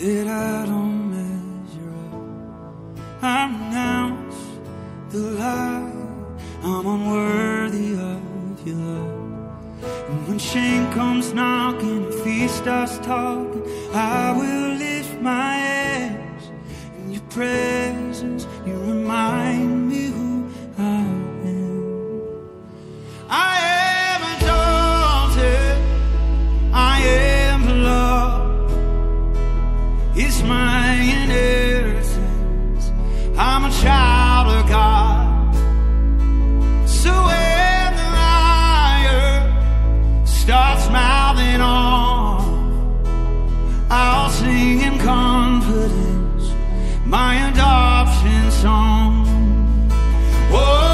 that I don't measure up. I renounce the lie, I'm unworthy of your love. And when shame comes knocking, fear starts talking, I will lift my hands. In your presence, you remind me who I am. I am adopted, I am loved. It's my inheritance, I'm a child of God. So when the liar starts mouthing on, I'll sing in confidence my adoption song. Whoa.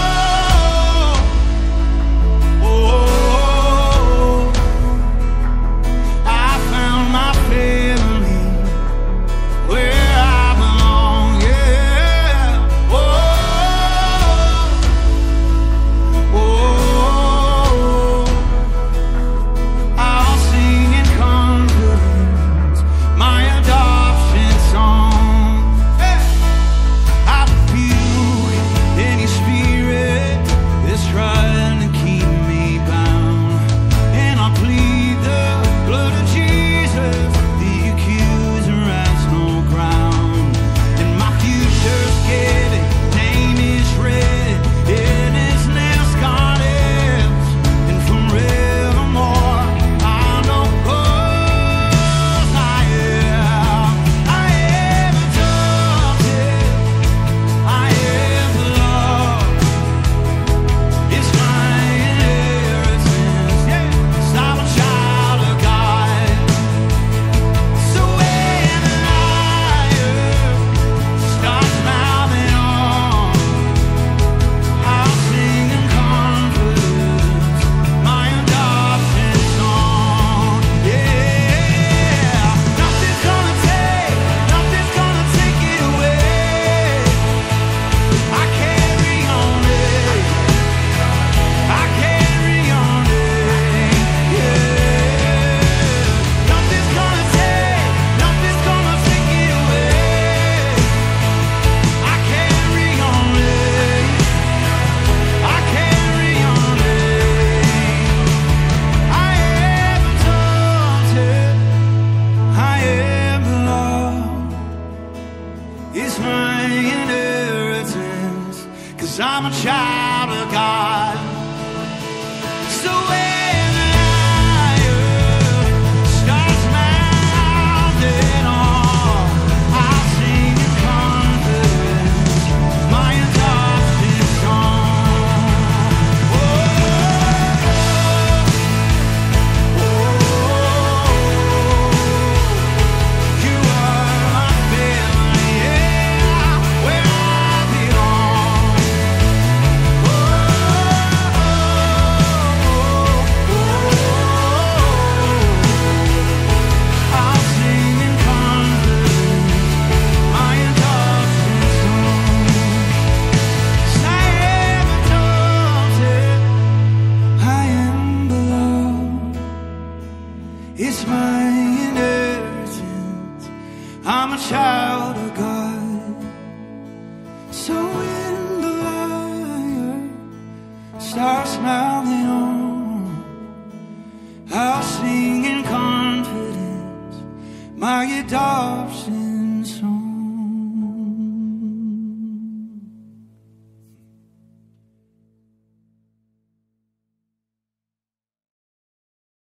I'm a child of God. So when the liar starts mouthing on, I'll sing in confidence my adoption song. Oh, oh, you are my family, yeah, where I belong. It's my inheritance, I'm a child of God. So when the liar starts mouthing on, I'll sing in confidence my adoption